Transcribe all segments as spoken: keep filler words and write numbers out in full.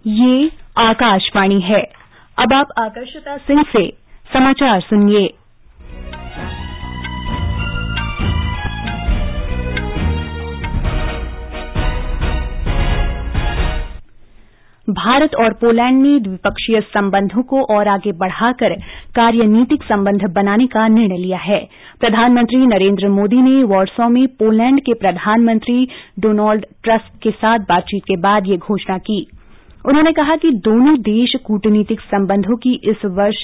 ये आकाशवाणी है। अब आप आकर्षिता सिंह से समाचार सुनिए। भारत और पोलैंड ने द्विपक्षीय संबंधों को और आगे बढ़ाकर कार्यनीतिक संबंध बनाने का निर्णय लिया है। प्रधानमंत्री नरेंद्र मोदी ने वार्सो में पोलैंड के प्रधानमंत्री डोनाल्ड टस्क के साथ बातचीत के बाद ये घोषणा की। उन्होंने कहा कि दोनों देश कूटनीतिक संबंधों की इस वर्ष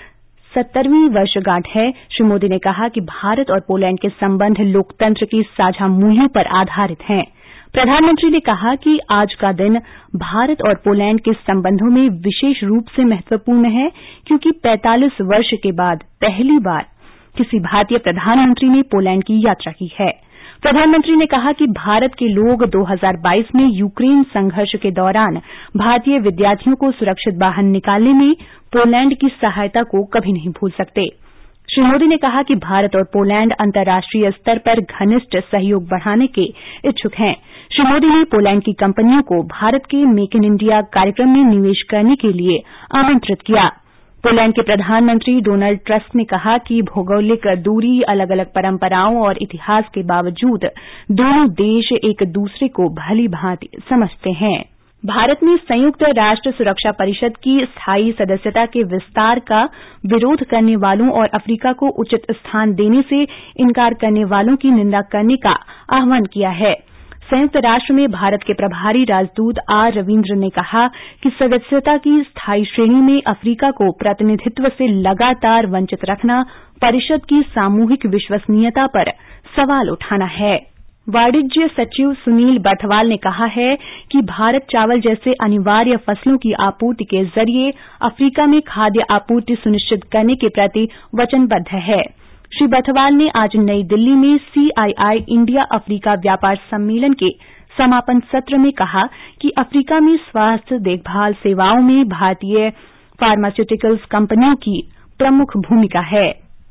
सत्तरवीं वर्षगांठ है। श्री मोदी ने कहा कि भारत और पोलैंड के संबंध लोकतंत्र के साझा मूल्यों पर आधारित हैं। प्रधानमंत्री ने कहा कि आज का दिन भारत और पोलैंड के संबंधों में विशेष रूप से महत्वपूर्ण है, क्योंकि पैंतालीस वर्ष के बाद पहली बार किसी भारतीय प्रधानमंत्री ने पोलैंड की यात्रा की है। प्रधानमंत्री ने कहा कि भारत के लोग दो हज़ार बाईस में यूक्रेन संघर्ष के दौरान भारतीय विद्यार्थियों को सुरक्षित बाहर निकालने में पोलैंड की सहायता को कभी नहीं भूल सकते। श्री मोदी ने कहा कि भारत और पोलैंड अंतर्राष्ट्रीय स्तर पर घनिष्ठ सहयोग बढ़ाने के इच्छुक हैं। श्री मोदी ने पोलैंड की कंपनियों को भारत के मेक इन इंडिया कार्यक्रम में निवेश करने के लिए आमंत्रित किया। पोलैंड के प्रधानमंत्री डोनाल्ड टस्क ने कहा कि भौगोलिक दूरी, अलग अलग परंपराओं और इतिहास के बावजूद दोनों देश एक दूसरे को भली भांति समझते हैं। भारत में संयुक्त राष्ट्र सुरक्षा परिषद की स्थायी सदस्यता के विस्तार का विरोध करने वालों और अफ्रीका को उचित स्थान देने से इनकार करने वालों की निंदा करने का आह्वान किया है। संयुक्त राष्ट्र में भारत के प्रभारी राजदूत आर रविन्द्र ने कहा कि सदस्यता की स्थायी श्रेणी में अफ्रीका को प्रतिनिधित्व से लगातार वंचित रखना परिषद की सामूहिक विश्वसनीयता पर सवाल उठाना है। वाणिज्य सचिव सुनील बर्थवाल ने कहा है कि भारत चावल जैसे अनिवार्य फसलों की आपूर्ति के जरिए अफ्रीका में खाद्य आपूर्ति सुनिश्चित करने के प्रति वचनबद्ध है। श्री बर्थवाल ने आज नई दिल्ली में सीआईआई इंडिया अफ्रीका व्यापार सम्मेलन के समापन सत्र में कहा कि अफ्रीका में स्वास्थ्य देखभाल सेवाओं में भारतीय फार्मास्यूटिकल्स कंपनियों की प्रमुख भूमिका है।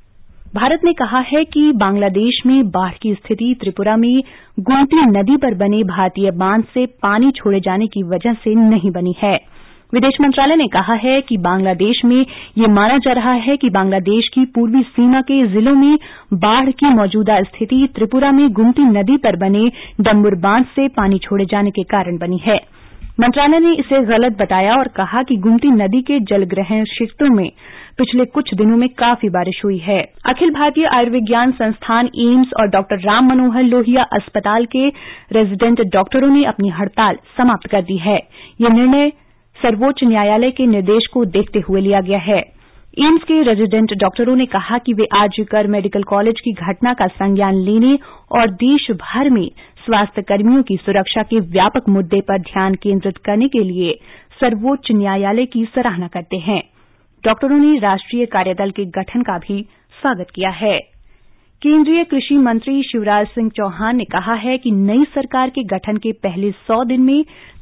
भारत ने कहा है कि बांग्लादेश में बाढ़ की स्थिति त्रिपुरा में गोमती नदी पर बने भारतीय बांध से पानी छोड़े जाने की वजह से नहीं बनी है। विदेश मंत्रालय ने कहा है कि बांग्लादेश में ये माना जा रहा है कि बांग्लादेश की पूर्वी सीमा के जिलों में बाढ़ की मौजूदा स्थिति त्रिपुरा में गोमती नदी पर बने डम्बुर बांध से पानी छोड़े जाने के कारण बनी है। मंत्रालय ने इसे गलत बताया और कहा कि गोमती नदी के जलग्रहण क्षेत्रों में पिछले कुछ दिनों में काफी बारिश हुई है। अखिल भारतीय आयुर्विज्ञान संस्थान एम्स और डॉक्टर राम मनोहर लोहिया अस्पताल के रेजिडेंट डॉक्टरों ने अपनी हड़ताल समाप्त कर दी है। यह निर्णय सर्वोच्च न्यायालय के निर्देश को देखते हुए लिया गया है। एम्स के रेजिडेंट डॉक्टरों ने कहा कि वे आरजीकर मेडिकल कॉलेज की घटना का संज्ञान लेने और देश भर में स्वास्थ्य कर्मियों की सुरक्षा के व्यापक मुद्दे पर ध्यान केंद्रित करने के लिए सर्वोच्च न्यायालय की सराहना करते हैं। डॉक्टरों ने राष्ट्रीय कार्यदल के गठन का भी स्वागत किया है। केंद्रीय कृषि मंत्री शिवराज सिंह चौहान ने कहा है कि नई सरकार के गठन के पहले सौ दिन में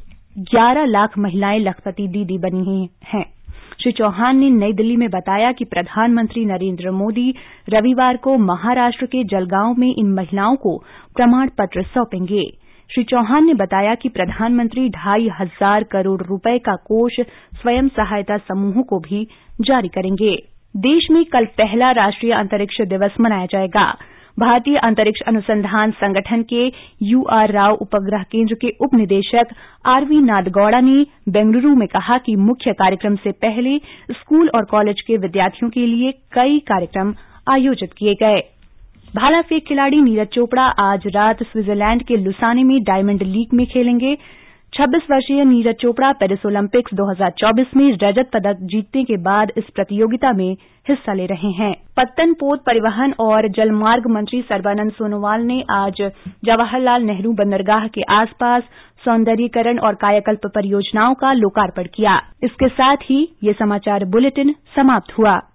ग्यारह लाख महिलाएं लखपति दीदी बनी हैं। श्री चौहान ने नई दिल्ली में बताया कि प्रधानमंत्री नरेंद्र मोदी रविवार को महाराष्ट्र के जलगांव में इन महिलाओं को प्रमाण पत्र सौंपेंगे। श्री चौहान ने बताया कि प्रधानमंत्री ढाई हजार करोड़ रुपए का कोष स्वयं सहायता समूहों को भी जारी करेंगे। देश में कल पहला राष्ट्रीय अंतरिक्ष दिवस मनाया जाएगा। भारतीय अंतरिक्ष अनुसंधान संगठन के यू आर राव उपग्रह केंद्र के उप निदेशक आरवी नादगौड़ा ने बेंगलुरु में कहा कि मुख्य कार्यक्रम से पहले स्कूल और कॉलेज के विद्यार्थियों के लिए कई कार्यक्रम आयोजित किए गए। भाला फेंक खिलाड़ी नीरज चोपड़ा आज रात स्विट्जरलैंड के लुसाने में डायमंड लीग में खेलेंगे। छब्बीस वर्षीय नीरज चोपड़ा पेरिस ओलंपिक्स दो हज़ार चौबीस में रजत पदक जीतने के बाद इस प्रतियोगिता में हिस्सा ले रहे हैं। पत्तन पोत परिवहन और जलमार्ग मंत्री सर्बानंद सोनोवाल ने आज जवाहरलाल नेहरू बंदरगाह के आसपास सौंदर्यीकरण और कायाकल्प परियोजनाओं का लोकार्पण किया। इसके साथ ही ये समाचार बुलेटिन समाप्त हुआ।